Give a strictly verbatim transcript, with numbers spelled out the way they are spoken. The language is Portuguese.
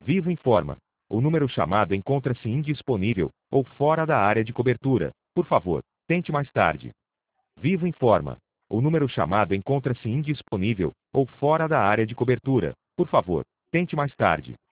Vivo informa. O número chamado encontra-se indisponível, ou fora da área de cobertura. Por favor, tente mais tarde. Vivo informa. O número chamado encontra-se indisponível, ou fora da área de cobertura. Por favor, tente mais tarde.